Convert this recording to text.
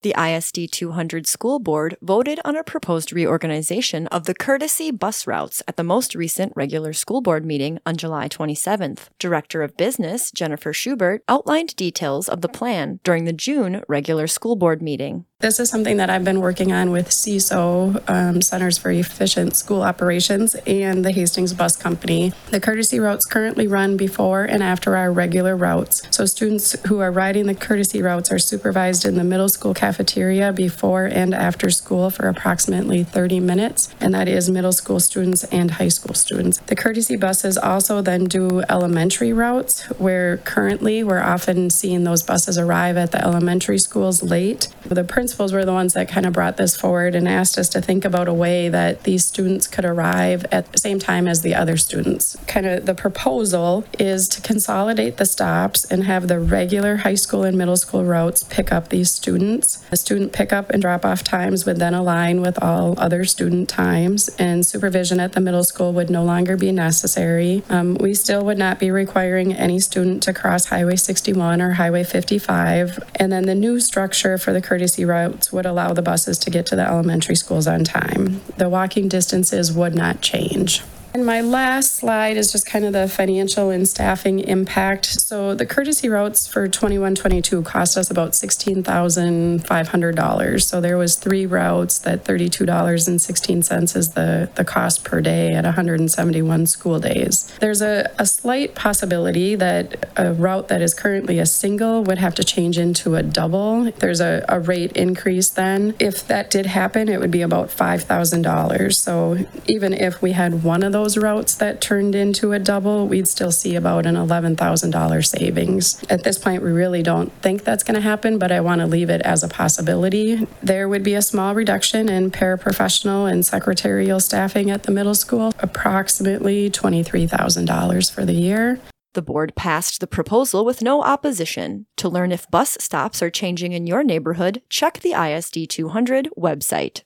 The ISD 200 School Board voted on a proposed reorganization of the courtesy bus routes at the most recent regular school board meeting on July 27th. Director of Business, Jennifer Schubert, outlined details of the plan during the June regular school board meeting. This is something that I've been working on with CESO, Centers for Efficient School Operations, and the Hastings Bus Company. The courtesy routes currently run before and after our regular routes. So students who are riding the courtesy routes are supervised in the middle school cafeteria before and after school for approximately 30 minutes, and that is middle school students and high school students. The courtesy buses also then do elementary routes, where currently we're often seeing those buses arrive at the elementary schools late. The principals were the ones that kind of brought this forward and asked us to think about a way that these students could arrive at the same time as the other students. Kind of the proposal is to consolidate the stops and have the regular high school and middle school routes pick up these students. The student pickup and drop-off times would then align with all other student times, and supervision at the middle school would no longer be necessary. We still would not be requiring any student to cross Highway 61 or Highway 55, and then the new structure for the courtesy routes would allow the buses to get to the elementary schools on time. The walking distances would not change. And my last slide is just kind of the financial and staffing impact. So the courtesy routes for 21-22 cost us about $16,500. So there was 3 routes that $32.16 is the cost per day at 171 school days. There's a slight possibility that a route that is currently a single would have to change into a double. There's a rate increase then. If that did happen, it would be about $5,000. So even if we had one of those routes that turned into a double, we'd still see about an $11,000 savings. At this point, we really don't think that's going to happen, but I want to leave it as a possibility. There would be a small reduction in paraprofessional and secretarial staffing at the middle school, approximately $23,000 for the year. The board passed the proposal with no opposition. To learn if bus stops are changing in your neighborhood, check the ISD 200 website.